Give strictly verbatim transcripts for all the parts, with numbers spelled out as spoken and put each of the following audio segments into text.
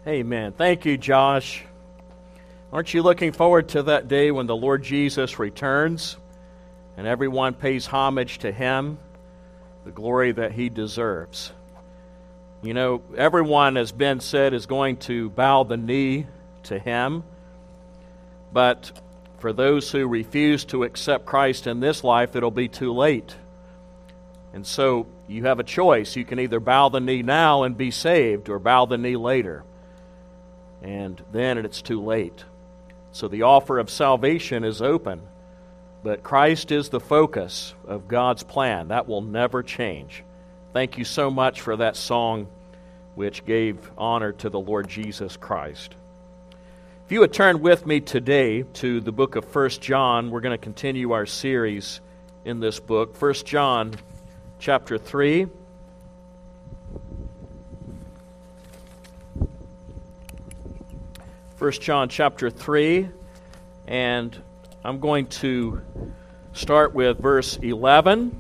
Amen. Thank you, Josh. Aren't you looking forward to that day when the Lord Jesus returns and everyone pays homage to Him, the glory that He deserves? You know, everyone, as Ben said, is going to bow the knee to Him, but for those who refuse to accept Christ in this life, it'll be too late. And so you have a choice. You can either bow the knee now and be saved, or bow the knee later. And then it's too late. So the offer of salvation is open. But Christ is the focus of God's plan. That will never change. Thank you so much for that song which gave honor to the Lord Jesus Christ. If you would turn with me today to the book of First John, we're going to continue our series in this book. First John chapter three. First John chapter three, and I'm going to start with verse eleven.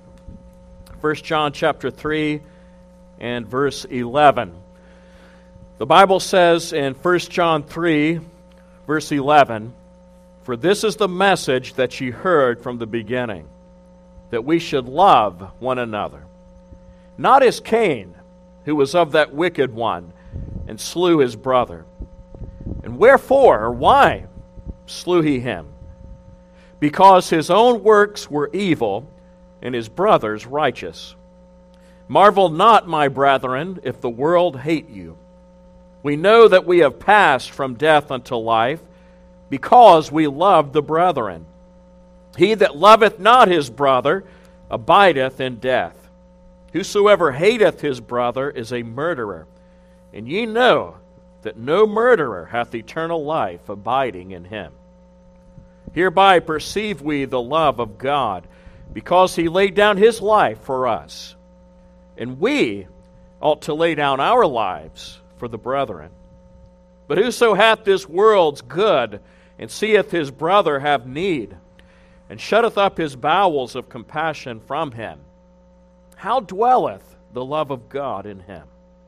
First John chapter three and verse eleven. The Bible says in First John three, verse eleven, "For this is the message that ye heard from the beginning, that we should love one another. Not as Cain, who was of that wicked one, and slew his brother. And wherefore, or why, slew he him? Because his own works were evil, and his brother's righteous. Marvel not, my brethren, if the world hate you. We know that we have passed from death unto life, because we loved the brethren. He that loveth not his brother abideth in death. Whosoever hateth his brother is a murderer. And ye know that no murderer hath eternal life abiding in him. Hereby perceive we the love of God, because He laid down His life for us. And we ought to lay down our lives for the brethren. But whoso hath this world's good, and seeth his brother have need, and shutteth up his bowels of compassion from him, how dwelleth the love of God in him?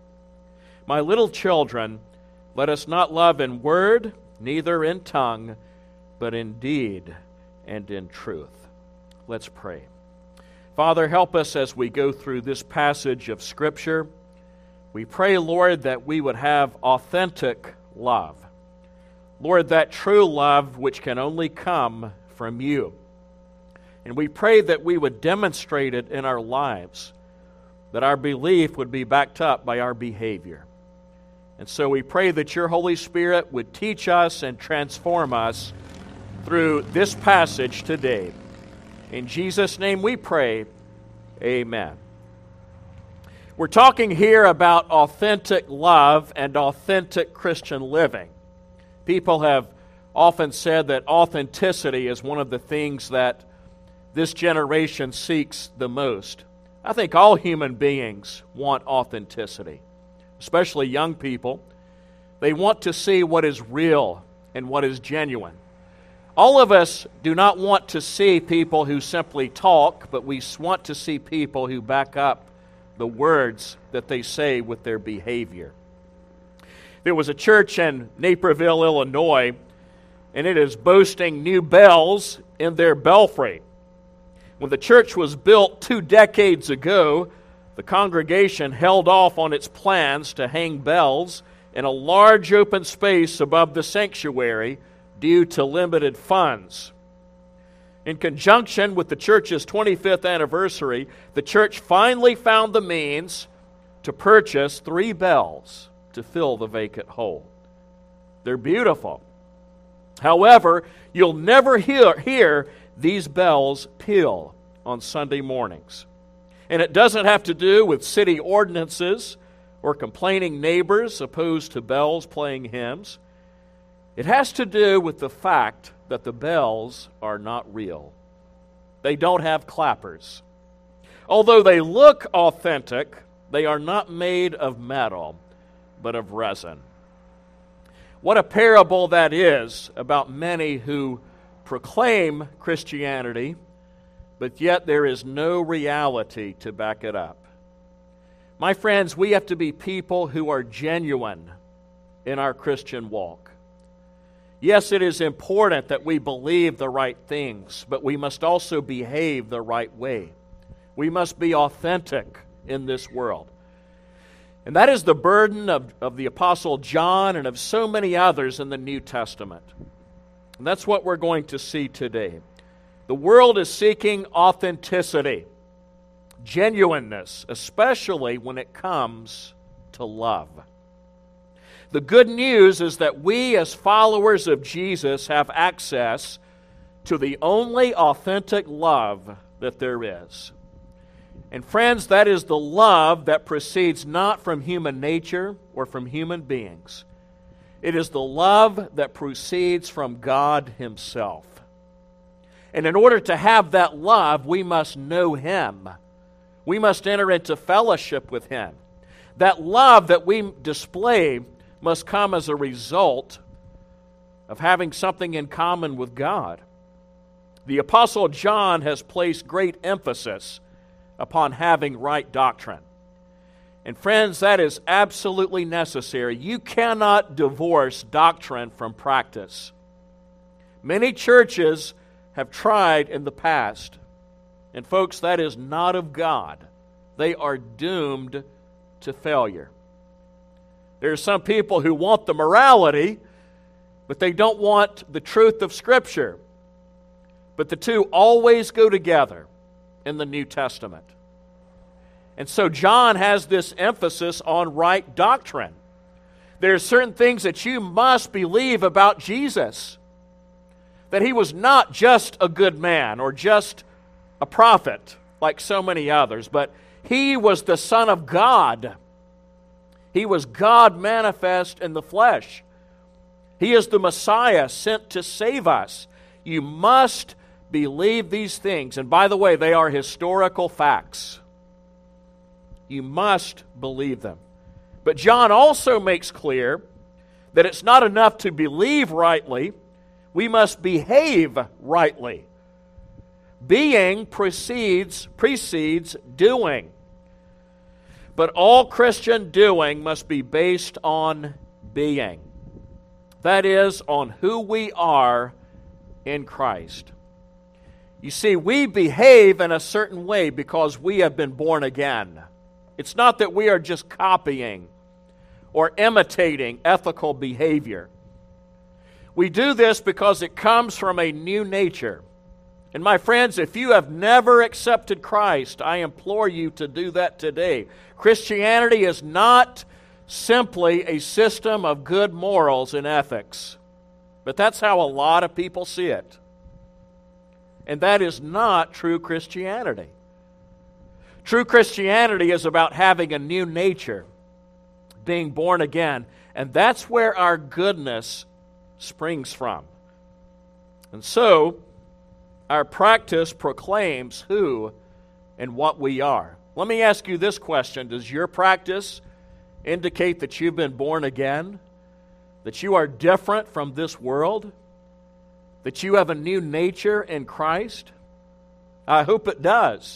My little children, let us not love in word, neither in tongue, but in deed and in truth." Let's pray. Father, help us as we go through this passage of Scripture. We pray, Lord, that we would have authentic love. Lord, that true love which can only come from You. And we pray that we would demonstrate it in our lives, that our belief would be backed up by our behavior. And so we pray that Your Holy Spirit would teach us and transform us through this passage today. In Jesus' name we pray, amen. We're talking here about authentic love and authentic Christian living. People have often said that authenticity is one of the things that this generation seeks the most. I think all human beings want authenticity, especially young people. They want to see what is real and what is genuine. All of us do not want to see people who simply talk, but we want to see people who back up the words that they say with their behavior. There was a church in Naperville, Illinois, and it is boasting new bells in their belfry. When the church was built two decades ago, the congregation held off on its plans to hang bells in a large open space above the sanctuary due to limited funds. In conjunction with the church's twenty-fifth anniversary, the church finally found the means to purchase three bells to fill the vacant hole. They're beautiful. However, you'll never hear, hear these bells peal on Sunday mornings. And it doesn't have to do with city ordinances or complaining neighbors opposed to bells playing hymns. It has to do with the fact that the bells are not real. They don't have clappers. Although they look authentic, they are not made of metal, but of resin. What a parable that is about many who proclaim Christianity, but yet there is no reality to back it up. My friends, we have to be people who are genuine in our Christian walk. Yes, it is important that we believe the right things, but we must also behave the right way. We must be authentic in this world. And that is the burden of, of the Apostle John and of so many others in the New Testament. And that's what we're going to see today. The world is seeking authenticity, genuineness, especially when it comes to love. The good news is that we as followers of Jesus have access to the only authentic love that there is. And friends, that is the love that proceeds not from human nature or from human beings. It is the love that proceeds from God Himself. And in order to have that love, we must know Him. We must enter into fellowship with Him. That love that we display must come as a result of having something in common with God. The Apostle John has placed great emphasis upon having right doctrine. And friends, that is absolutely necessary. You cannot divorce doctrine from practice. Many churches have tried in the past. And folks, that is not of God. They are doomed to failure. There are some people who want the morality, but they don't want the truth of Scripture. But the two always go together in the New Testament. And so John has this emphasis on right doctrine. There are certain things that you must believe about Jesus. That He was not just a good man or just a prophet like so many others, but He was the Son of God. He was God manifest in the flesh. He is the Messiah sent to save us. You must believe these things. And by the way, they are historical facts. You must believe them. But John also makes clear that it's not enough to believe rightly. We must behave rightly. Being precedes, precedes doing. But all Christian doing must be based on being. That is, on who we are in Christ. You see, we behave in a certain way because we have been born again. It's not that we are just copying or imitating ethical behavior. We do this because it comes from a new nature. And my friends, if you have never accepted Christ, I implore you to do that today. Christianity is not simply a system of good morals and ethics. But that's how a lot of people see it. And that is not true Christianity. True Christianity is about having a new nature, being born again. And that's where our goodness springs from. And so, our practice proclaims who and what we are. Let me ask you this question. Does your practice indicate that you've been born again? That you are different from this world? That you have a new nature in Christ? I hope it does.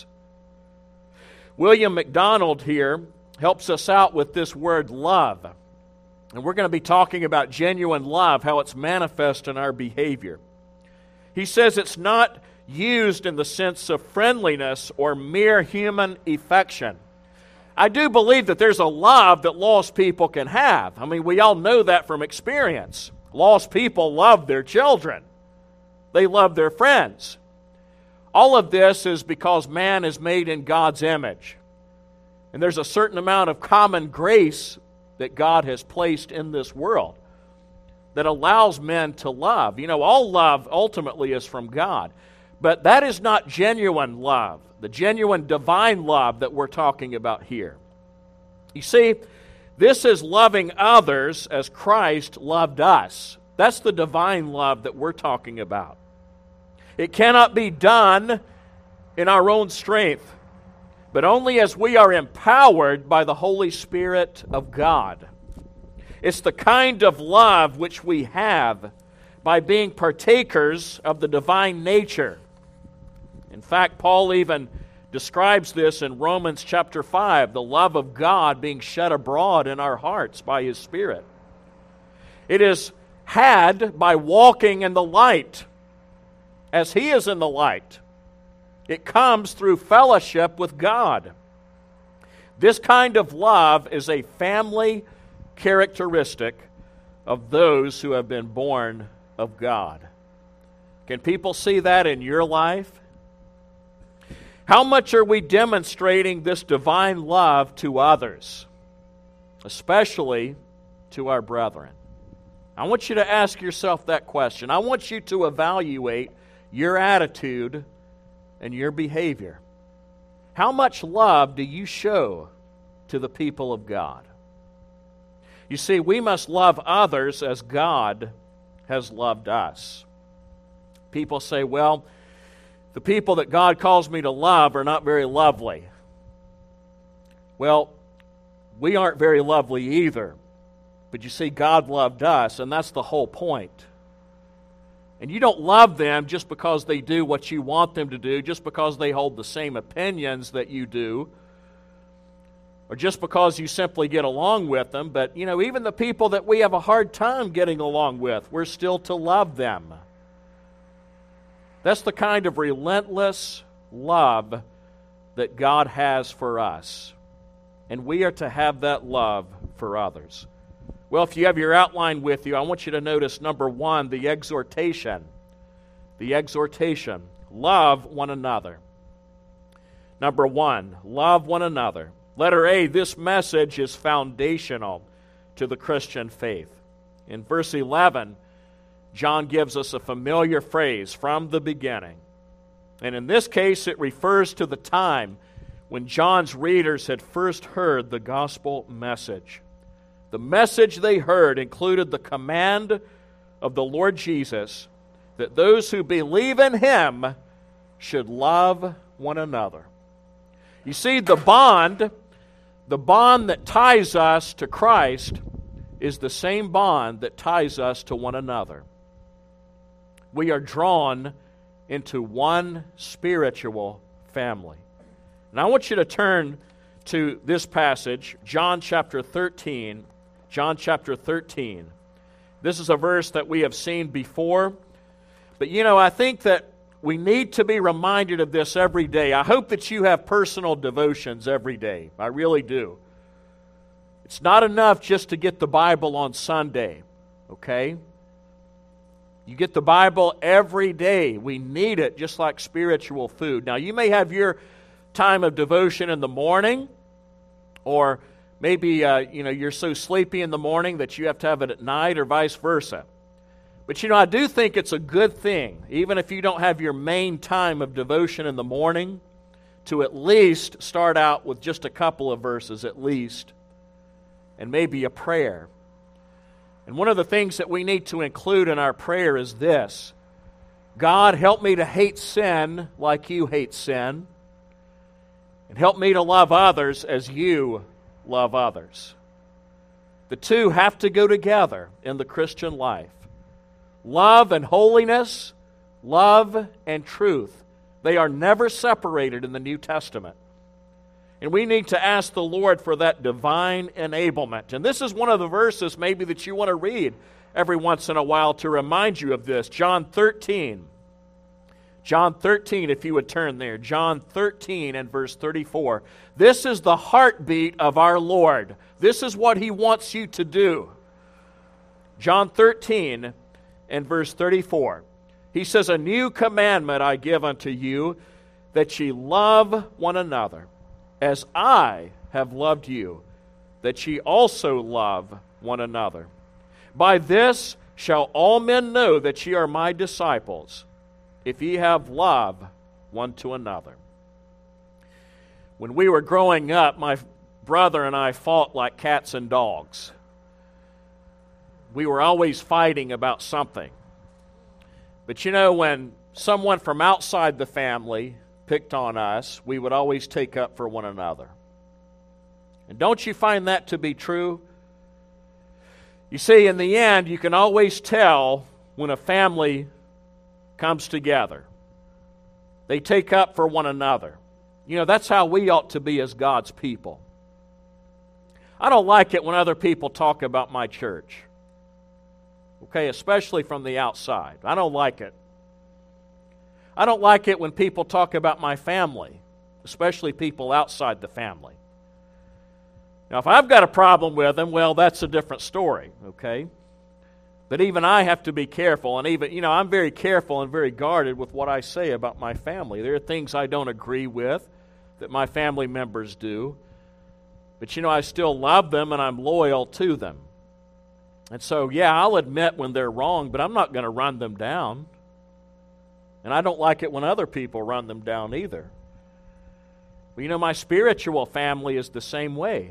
William MacDonald here helps us out with this word love. And we're going to be talking about genuine love, how it's manifest in our behavior. He says it's not used in the sense of friendliness or mere human affection. I do believe that there's a love that lost people can have. I mean, we all know that from experience. Lost people love their children. They love their friends. All of this is because man is made in God's image. And there's a certain amount of common grace that God has placed in this world that allows men to love. You know, all love ultimately is from God. But that is not genuine love, the genuine divine love that we're talking about here. You see, this is loving others as Christ loved us. That's the divine love that we're talking about. It cannot be done in our own strength, but only as we are empowered by the Holy Spirit of God. It's the kind of love which we have by being partakers of the divine nature. In fact, Paul even describes this in Romans chapter five, the love of God being shed abroad in our hearts by His Spirit. It is had by walking in the light, as He is in the light. It comes through fellowship with God. This kind of love is a family characteristic of those who have been born of God. Can people see that in your life? How much are we demonstrating this divine love to others, especially to our brethren? I want you to ask yourself that question. I want you to evaluate your attitude and your behavior. How much love do you show to the people of God? You see, we must love others as God has loved us. People say, well, the people that God calls me to love are not very lovely. Well, we aren't very lovely either. But you see, God loved us, and that's the whole point. And you don't love them just because they do what you want them to do, just because they hold the same opinions that you do, or just because you simply get along with them. But, you know, even the people that we have a hard time getting along with, we're still to love them. That's the kind of relentless love that God has for us. And we are to have that love for others. Well, if you have your outline with you, I want you to notice, number one, the exhortation. The exhortation. Love one another. Number one, love one another. Letter A, this message is foundational to the Christian faith. In verse eleven, John gives us a familiar phrase, from the beginning. And in this case, it refers to the time when John's readers had first heard the gospel message. The message they heard included the command of the Lord Jesus that those who believe in Him should love one another. You see, the bond, the bond that ties us to Christ is the same bond that ties us to one another. We are drawn into one spiritual family. And I want you to turn to this passage, John chapter thirteen. John chapter thirteen. This is a verse that we have seen before. But you know, I think that we need to be reminded of this every day. I hope that you have personal devotions every day. I really do. It's not enough just to get the Bible on Sunday, okay? You get the Bible every day. We need it just like spiritual food. Now, you may have your time of devotion in the morning, or maybe uh, you know, you're so sleepy in the morning that you have to have it at night, or vice versa. But you know, I do think it's a good thing, even if you don't have your main time of devotion in the morning, to at least start out with just a couple of verses at least, and maybe a prayer. And one of the things that we need to include in our prayer is this: God, help me to hate sin like you hate sin, and help me to love others as you love others. The two have to go together in the Christian life. Love and holiness, love and truth, they are never separated in the New Testament. And we need to ask the Lord for that divine enablement. And this is one of the verses maybe that you want to read every once in a while to remind you of this. John thirteen. John thirteen, if you would turn there. John thirteen and verse thirty-four. This is the heartbeat of our Lord. This is what He wants you to do. John thirteen and verse thirty-four. He says, "A new commandment I give unto you, that ye love one another. As I have loved you, that ye also love one another. By this shall all men know that ye are my disciples, if ye have love one to another." When we were growing up, my brother and I fought like cats and dogs. We were always fighting about something. But you know, when someone from outside the family picked on us, we would always take up for one another. And don't you find that to be true? You see, in the end, you can always tell when a family comes together. They take up for one another. You know, that's how we ought to be as God's people. I don't like it when other people talk about my church. Okay, especially from the outside. I don't like it. I don't like it when people talk about my family, especially people outside the family. Now, if I've got a problem with them, well, that's a different story, okay? But even I have to be careful, and even, you know, I'm very careful and very guarded with what I say about my family. There are things I don't agree with that my family members do, but, you know, I still love them and I'm loyal to them. And so, yeah, I'll admit when they're wrong, but I'm not going to run them down. And I don't like it when other people run them down either. But, you know, my spiritual family is the same way.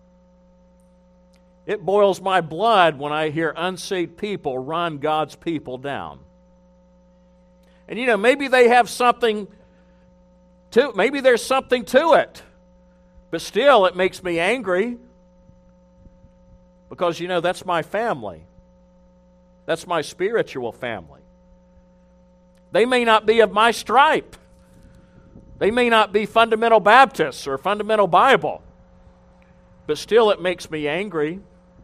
It boils my blood when I hear unsaved people run God's people down. And, you know, maybe they have something to, maybe there's something to it. But still, it makes me angry. Because, you know, that's my family. That's my spiritual family. They may not be of my stripe. They may not be fundamental Baptists or fundamental Bible. But still, it makes me angry.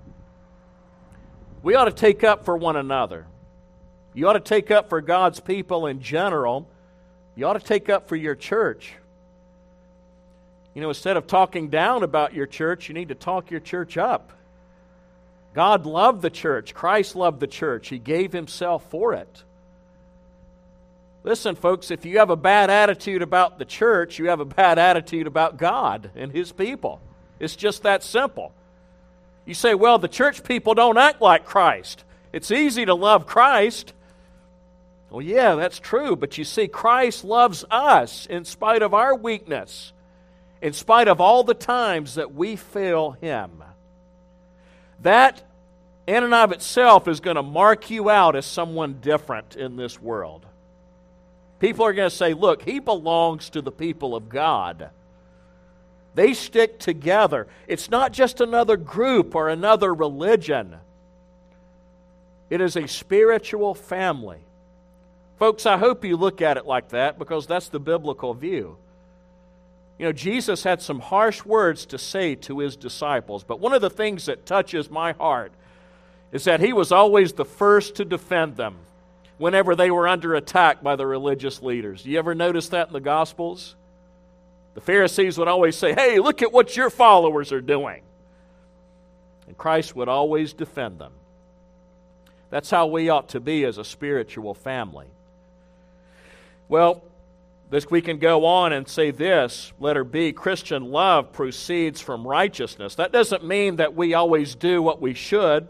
We ought to take up for one another. You ought to take up for God's people in general. You ought to take up for your church. You know, instead of talking down about your church, you need to talk your church up. God loved the church. Christ loved the church. He gave Himself for it. Listen, folks, if you have a bad attitude about the church, you have a bad attitude about God and His people. It's just that simple. You say, well, the church people don't act like Christ. It's easy to love Christ. Well, yeah, that's true. But you see, Christ loves us in spite of our weakness, in spite of all the times that we fail Him. That, in and of itself, is going to mark you out as someone different in this world. People are going to say, look, he belongs to the people of God. They stick together. It's not just another group or another religion. It is a spiritual family. Folks, I hope you look at it like that because that's the biblical view. You know, Jesus had some harsh words to say to His disciples, but one of the things that touches my heart is that He was always the first to defend them whenever they were under attack by the religious leaders. Do you ever notice that in the Gospels? The Pharisees would always say, hey, look at what your followers are doing. And Christ would always defend them. That's how we ought to be as a spiritual family. Well, this we can go on and say this, letter B, Christian love proceeds from righteousness. That doesn't mean that we always do what we should,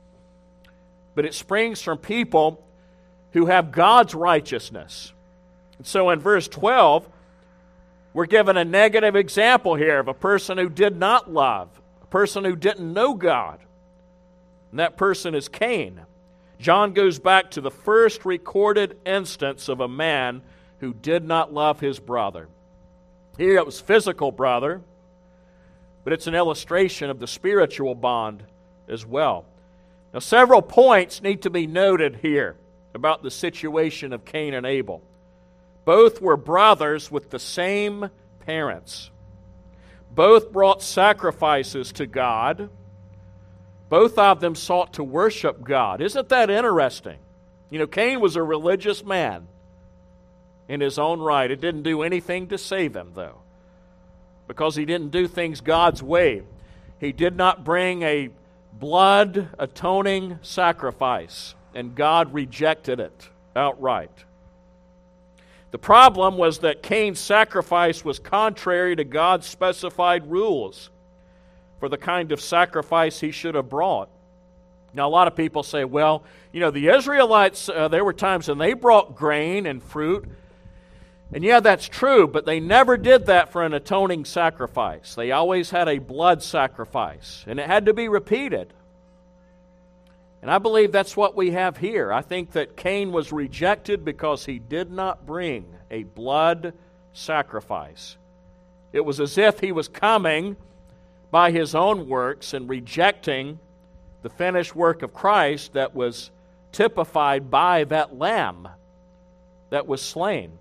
but it springs from people who have God's righteousness. And so in verse twelve, we're given a negative example here of a person who did not love, a person who didn't know God. And that person is Cain. John goes back to the first recorded instance of a man who did not love his brother. Here it was physical brother, but it's an illustration of the spiritual bond as well. Now, several points need to be noted here about the situation of Cain and Abel. Both were brothers with the same parents. Both brought sacrifices to God. Both of them sought to worship God. Isn't that interesting? You know, Cain was a religious man in his own right. It didn't do anything to save him, though, because he didn't do things God's way. He did not bring a blood atoning sacrifice, and God rejected it outright. The problem was that Cain's sacrifice was contrary to God's specified rules for the kind of sacrifice he should have brought. Now, a lot of people say, well, you know, the Israelites, uh, there were times when they brought grain and fruit. And yeah, that's true, but they never did that for an atoning sacrifice. They always had a blood sacrifice, and it had to be repeated. And I believe that's what we have here. I think that Cain was rejected because he did not bring a blood sacrifice. It was as if he was coming by his own works and rejecting the finished work of Christ that was typified by that lamb that was slain.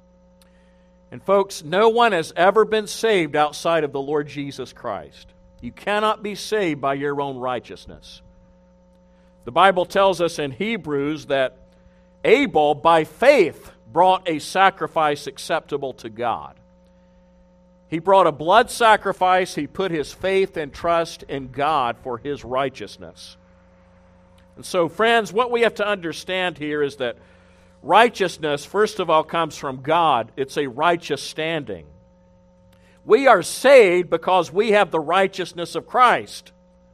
And folks, no one has ever been saved outside of the Lord Jesus Christ. You cannot be saved by your own righteousness. The Bible tells us in Hebrews that Abel, by faith, brought a sacrifice acceptable to God. He brought a blood sacrifice. He put his faith and trust in God for his righteousness. And so, friends, what we have to understand here is that righteousness, first of all, comes from God. It's a righteous standing. We are saved because we have the righteousness of Christ.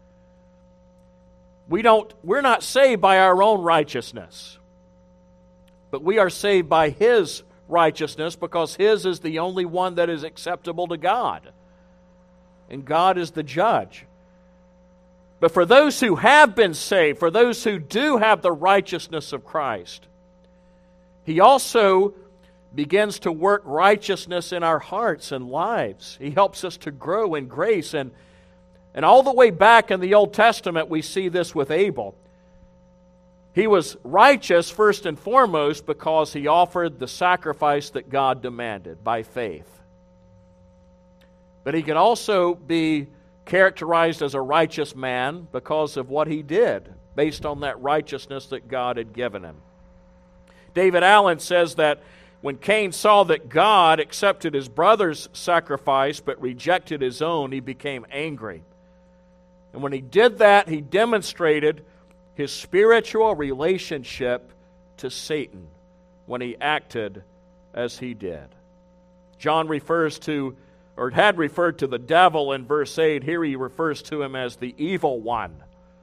We don't, we're not saved by our own righteousness, but we are saved by His righteousness because His is the only one that is acceptable to God. And God is the judge. But for those who have been saved, for those who do have the righteousness of Christ, He also begins to work righteousness in our hearts and lives. He helps us to grow in grace. And, and all the way back in the Old Testament, we see this with Abel. He was righteous first and foremost because he offered the sacrifice that God demanded by faith. But he can also be characterized as a righteous man because of what he did, based on that righteousness that God had given him. David Allen says that when Cain saw that God accepted his brother's sacrifice but rejected his own, he became angry. And when he did that, he demonstrated his spiritual relationship to Satan when he acted as he did. John refers to, or had referred to the devil in verse eight. Here he refers to him as the evil one.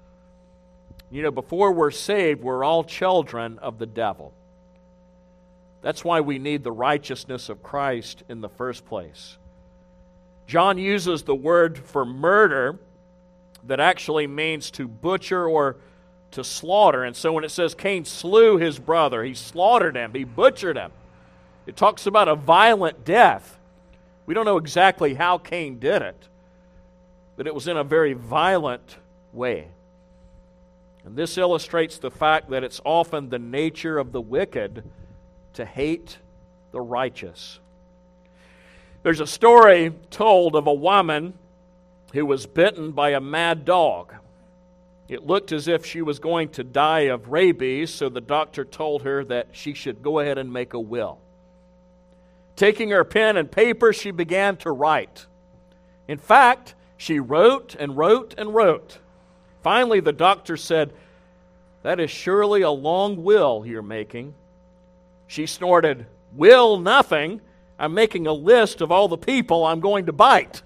You know, before we're saved, we're all children of the devil. That's why we need the righteousness of Christ in the first place. John uses the word for murder that actually means to butcher or to slaughter. And so when it says Cain slew his brother, he slaughtered him, he butchered him. It talks about a violent death. We don't know exactly how Cain did it, but it was in a very violent way. And this illustrates the fact that it's often the nature of the wicked to hate the righteous. There's a story told of a woman who was bitten by a mad dog. It looked as if she was going to die of rabies, so the doctor told her that she should go ahead and make a will. Taking her pen and paper, she began to write. In fact, she wrote and wrote and wrote. Finally, the doctor said, "That is surely a long will you're making." She snorted, "Will nothing. I'm making a list of all the people I'm going to bite."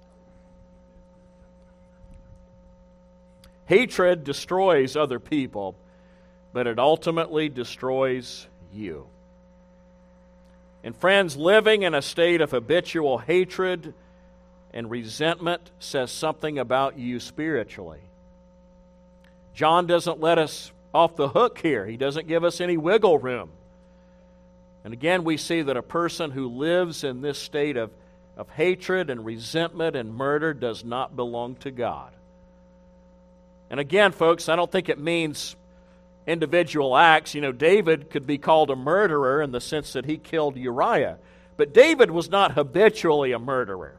Hatred destroys other people, but it ultimately destroys you. And friends, living in a state of habitual hatred and resentment says something about you spiritually. John doesn't let us off the hook here. He doesn't give us any wiggle room. And again, we see that a person who lives in this state of, of hatred and resentment and murder does not belong to God. And again, folks, I don't think it means individual acts. You know, David could be called a murderer in the sense that he killed Uriah. But David was not habitually a murderer.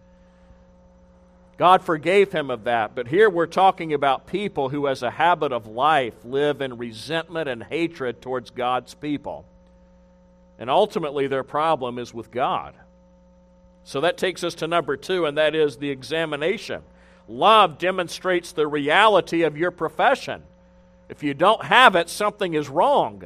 God forgave him of that. But here we're talking about people who, as a habit of life, live in resentment and hatred towards God's people. And ultimately, their problem is with God. So that takes us to number two, and that is the examination. Love demonstrates the reality of your profession. If you don't have it, something is wrong.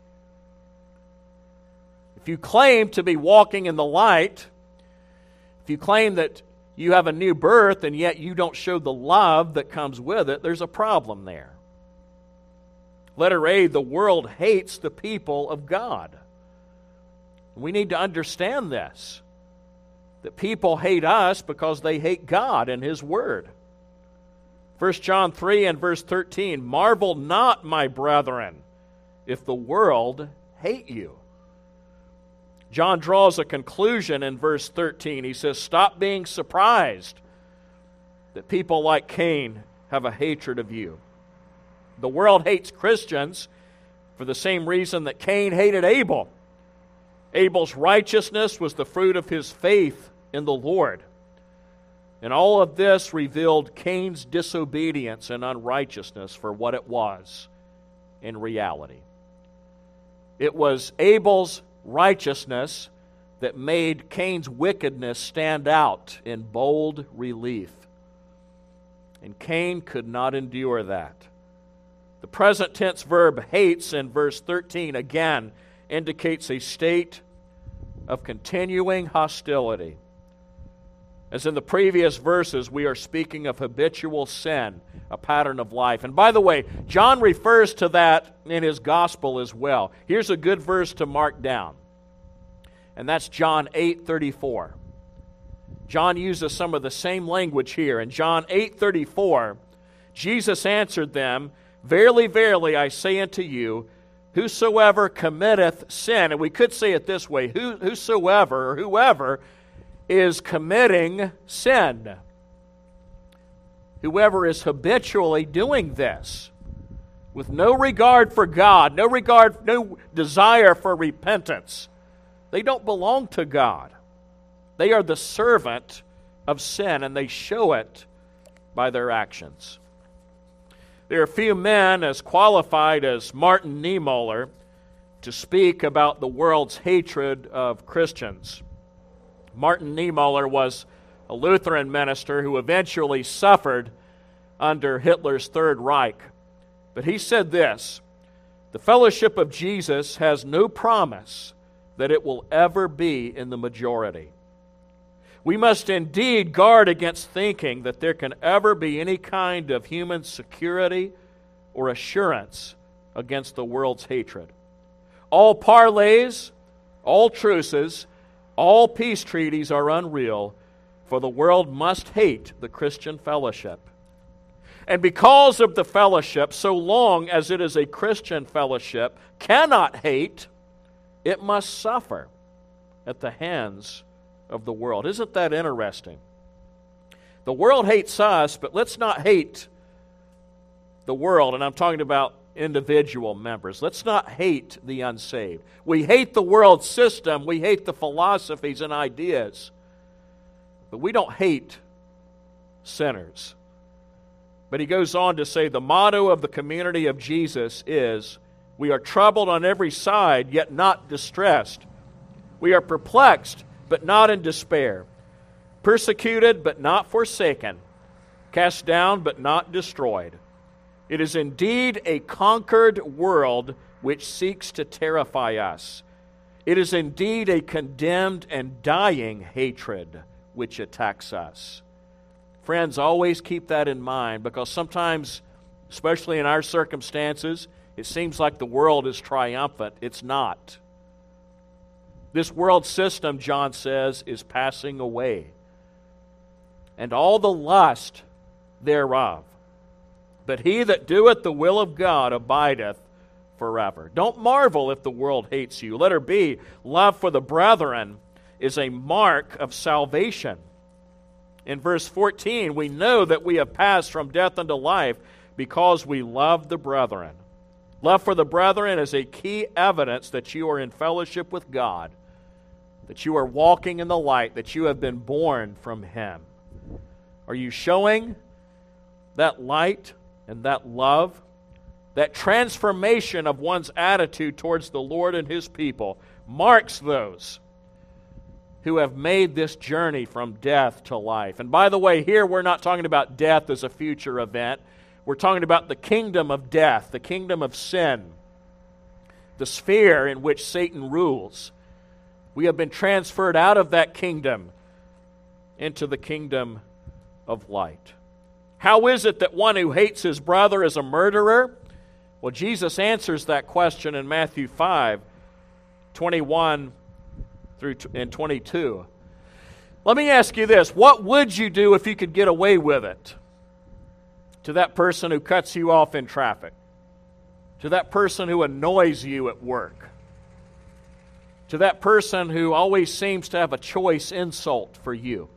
If you claim to be walking in the light, if you claim that you have a new birth and yet you don't show the love that comes with it, there's a problem there. Letter A, the world hates the people of God. We need to understand this, that people hate us because they hate God and His Word. First John three and verse thirteen, "Marvel not, my brethren, if the world hate you." John draws a conclusion in verse thirteen. He says, stop being surprised that people like Cain have a hatred of you. The world hates Christians for the same reason that Cain hated Abel. Abel's righteousness was the fruit of his faith in the Lord. And all of this revealed Cain's disobedience and unrighteousness for what it was in reality. It was Abel's righteousness that made Cain's wickedness stand out in bold relief. And Cain could not endure that. The present tense verb hates in verse thirteen again indicates a state of continuing hostility. As in the previous verses, we are speaking of habitual sin, a pattern of life. And by the way, John refers to that in his gospel as well. Here's a good verse to mark down. And that's John eight thirty-four. John uses some of the same language here. In John eight thirty-four, Jesus answered them, "Verily, verily, I say unto you, whosoever committeth sin," and we could say it this way, Who, whosoever or whoever is committing sin. Whoever is habitually doing this with no regard for God, no regard, no desire for repentance, they don't belong to God. They are the servant of sin, and they show it by their actions. There are few men as qualified as Martin Niemöller to speak about the world's hatred of Christians. Martin Niemöller was a Lutheran minister who eventually suffered under Hitler's Third Reich. But he said this, "The fellowship of Jesus has no promise that it will ever be in the majority. We must indeed guard against thinking that there can ever be any kind of human security or assurance against the world's hatred. All parleys, all truces, all peace treaties are unreal, for the world must hate the Christian fellowship. And because of the fellowship, so long as it is a Christian fellowship, cannot hate, it must suffer at the hands of the world." Isn't that interesting? The world hates us, but let's not hate the world, and I'm talking about individual members. Let's not hate the unsaved. We hate the world system, we hate the philosophies and ideas, but we don't hate sinners. But he goes on to say the motto of the community of Jesus is, "We are troubled on every side, yet not distressed. We are perplexed, but not in despair. Persecuted, but not forsaken. Cast down, but not destroyed. It is indeed a conquered world which seeks to terrify us. It is indeed a condemned and dying hatred which attacks us." Friends, always keep that in mind, because sometimes, especially in our circumstances, it seems like the world is triumphant. It's not. This world system, John says, is passing away, and all the lust thereof. But he that doeth the will of God abideth forever. Don't marvel if the world hates you. Let her be. Love for the brethren is a mark of salvation. In verse fourteen, we know that we have passed from death unto life because we love the brethren. Love for the brethren is a key evidence that you are in fellowship with God, that you are walking in the light, that you have been born from Him. Are you showing that light and that love? That transformation of one's attitude towards the Lord and His people marks those who have made this journey from death to life. And by the way, here we're not talking about death as a future event. We're talking about the kingdom of death, the kingdom of sin, the sphere in which Satan rules. We have been transferred out of that kingdom into the kingdom of light. How is it that one who hates his brother is a murderer? Well, Jesus answers that question in Matthew five, twenty-one through and twenty-two. Let me ask you this. What would you do if you could get away with it? To that person who cuts you off in traffic? To that person who annoys you at work? To that person who always seems to have a choice insult for you?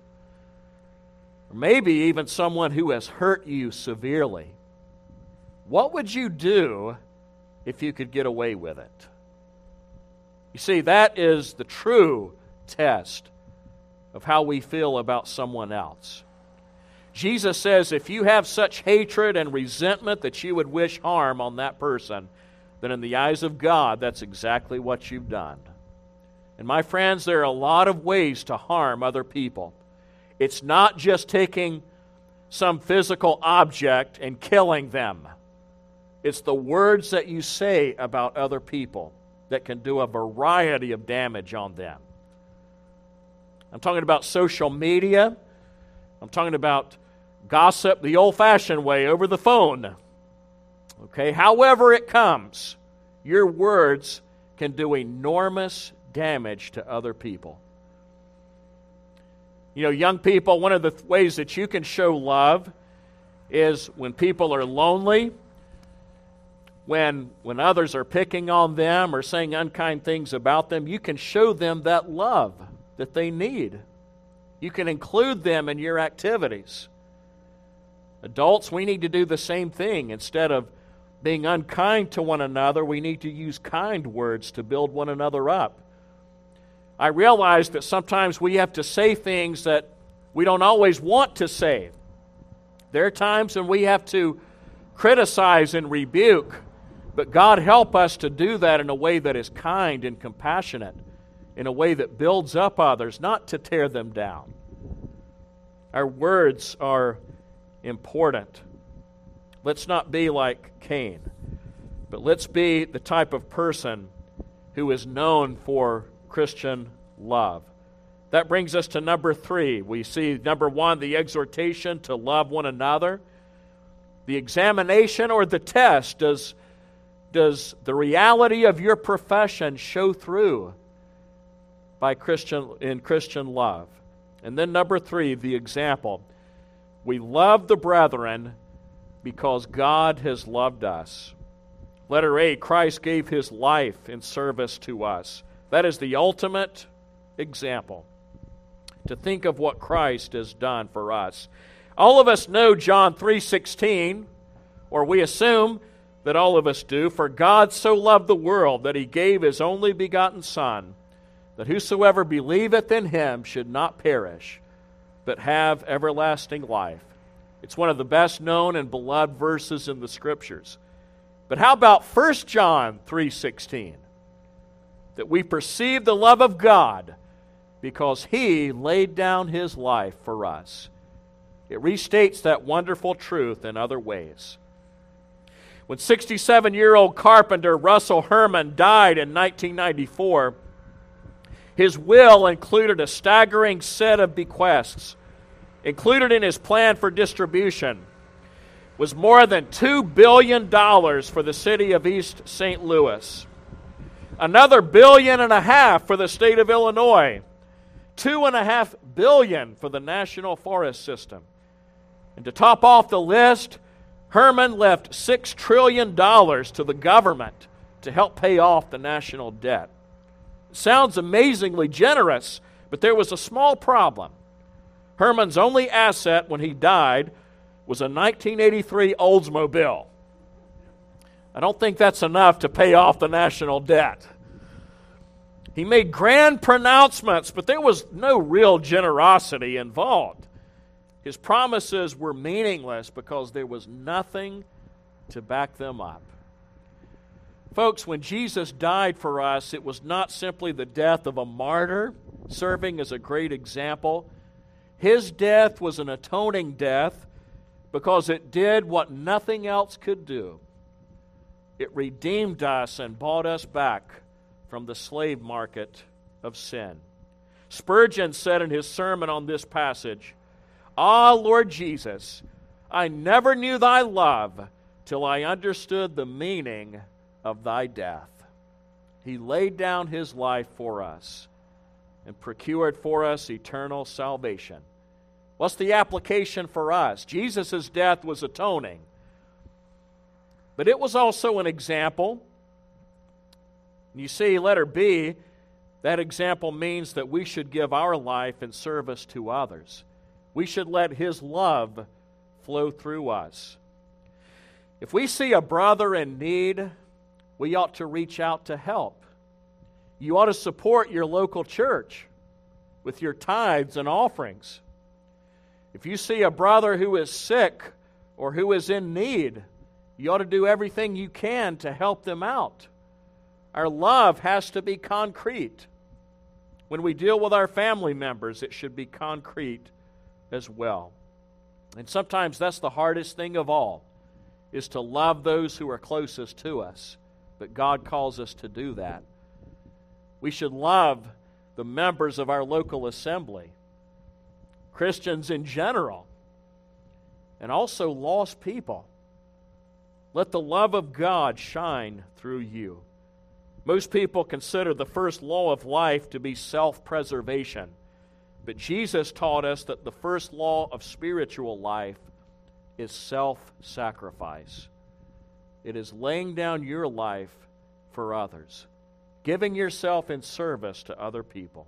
Or maybe even someone who has hurt you severely? What would you do if you could get away with it? You see, that is the true test of how we feel about someone else. Jesus says if you have such hatred and resentment that you would wish harm on that person, then in the eyes of God, that's exactly what you've done. And my friends, there are a lot of ways to harm other people. It's not just taking some physical object and killing them. It's the words that you say about other people that can do a variety of damage on them. I'm talking about social media. I'm talking about gossip the old-fashioned way over the phone. Okay, however it comes, your words can do enormous damage to other people. You know, young people, one of the th- ways that you can show love is when people are lonely, when when others are picking on them or saying unkind things about them, you can show them that love that they need. You can include them in your activities. Adults, we need to do the same thing. Instead of being unkind to one another, we need to use kind words to build one another up. I realize that sometimes we have to say things that we don't always want to say. There are times when we have to criticize and rebuke, but God help us to do that in a way that is kind and compassionate, in a way that builds up others, not to tear them down. Our words are important. Let's not be like Cain, but let's be the type of person who is known for Christian love. That brings us to number three. We see, number one, the exhortation to love one another. The examination or the test, does, does the reality of your profession show through by Christian in Christian love? And then number three, the example. We love the brethren because God has loved us. Letter A, Christ gave His life in service to us. That is the ultimate example, to think of what Christ has done for us. All of us know John three sixteen, or we assume that all of us do. For God so loved the world that He gave His only begotten Son, that whosoever believeth in Him should not perish, but have everlasting life. It's one of the best known and beloved verses in the Scriptures. But how about First John three sixteen? That we perceive the love of God because He laid down His life for us. It restates that wonderful truth in other ways. When sixty-seven-year-old carpenter Russell Herman died in nineteen ninety-four, his will included a staggering set of bequests. Included in his plan for distribution was more than two billion dollars for the city of East Saint Louis, another billion and a half for the state of Illinois, two and a half billion for the National Forest System. And to top off the list, Herman left six trillion dollars to the government to help pay off the national debt. It sounds amazingly generous, but there was a small problem. Herman's only asset when he died was a nineteen eighty-three Oldsmobile. I don't think that's enough to pay off the national debt. He made grand pronouncements, but there was no real generosity involved. His promises were meaningless because there was nothing to back them up. Folks, when Jesus died for us, it was not simply the death of a martyr, serving as a great example. His death was an atoning death because it did what nothing else could do. It redeemed us and bought us back from the slave market of sin. Spurgeon said in his sermon on this passage, "Ah, Lord Jesus, I never knew Thy love till I understood the meaning of Thy death." He laid down His life for us and procured for us eternal salvation. What's the application for us? Jesus' death was atoning. But it was also an example. You see, letter B, that example means that we should give our life in service to others. We should let His love flow through us. If we see a brother in need, we ought to reach out to help. You ought to support your local church with your tithes and offerings. If you see a brother who is sick or who is in need, you ought to do everything you can to help them out. Our love has to be concrete. When we deal with our family members, it should be concrete as well. And sometimes that's the hardest thing of all, is to love those who are closest to us. But God calls us to do that. We should love the members of our local assembly, Christians in general, and also lost people. Let the love of God shine through you. Most people consider the first law of life to be self-preservation. But Jesus taught us that the first law of spiritual life is self-sacrifice. It is laying down your life for others, giving yourself in service to other people.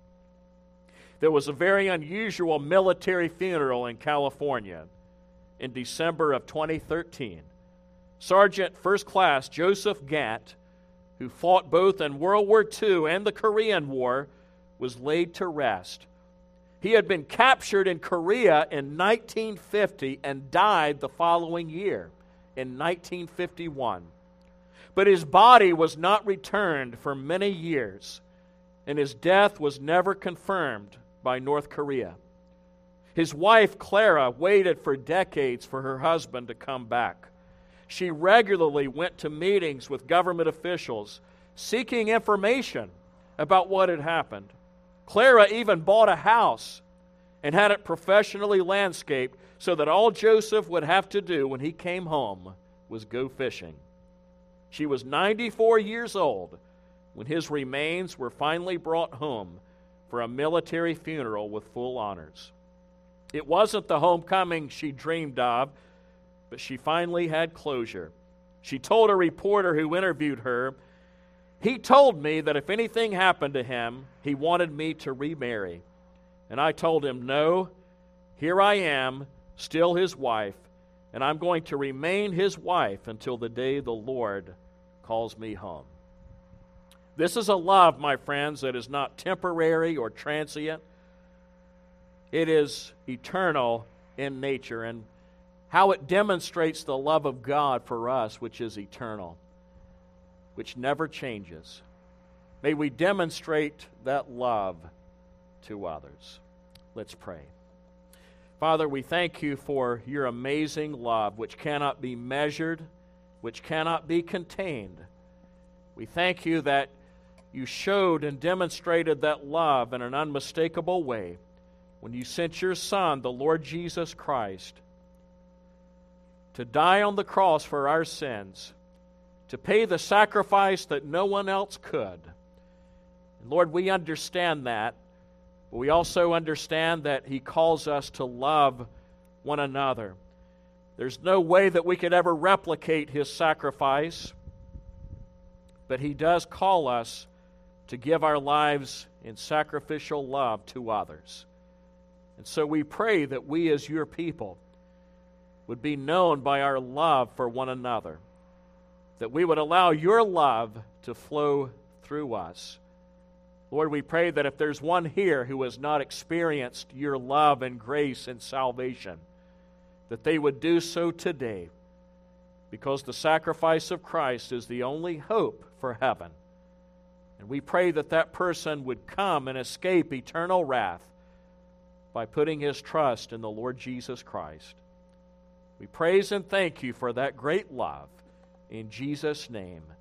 There was a very unusual military funeral in California in December of twenty thirteen. Sergeant First Class Joseph Gatt, who fought both in World War Two and the Korean War, was laid to rest. He had been captured in Korea in nineteen fifty and died the following year, in nineteen fifty-one. But his body was not returned for many years, and his death was never confirmed by North Korea. His wife, Clara, waited for decades for her husband to come back. She regularly went to meetings with government officials seeking information about what had happened. Clara even bought a house and had it professionally landscaped so that all Joseph would have to do when he came home was go fishing. She was ninety-four years old when his remains were finally brought home for a military funeral with full honors. It wasn't the homecoming she dreamed of, but she finally had closure. She told a reporter who interviewed her, "He told me that if anything happened to him, he wanted me to remarry. And I told him, no, here I am, still his wife, and I'm going to remain his wife until the day the Lord calls me home." This is a love, my friends, that is not temporary or transient. It is eternal in nature, and how it demonstrates the love of God for us, which is eternal, which never changes. May we demonstrate that love to others. Let's pray. Father, we thank you for your amazing love, which cannot be measured, which cannot be contained. We thank you that you showed and demonstrated that love in an unmistakable way when you sent your Son, the Lord Jesus Christ, to die on the cross for our sins, to pay the sacrifice that no one else could. And Lord, we understand that, but we also understand that He calls us to love one another. There's no way that we could ever replicate His sacrifice, but He does call us to give our lives in sacrificial love to others. And so we pray that we as your people would be known by our love for one another, that we would allow your love to flow through us. Lord, we pray that if there's one here who has not experienced your love and grace and salvation, that they would do so today, because the sacrifice of Christ is the only hope for heaven. And we pray that that person would come and escape eternal wrath by putting his trust in the Lord Jesus Christ. We praise and thank you for that great love. In Jesus' name,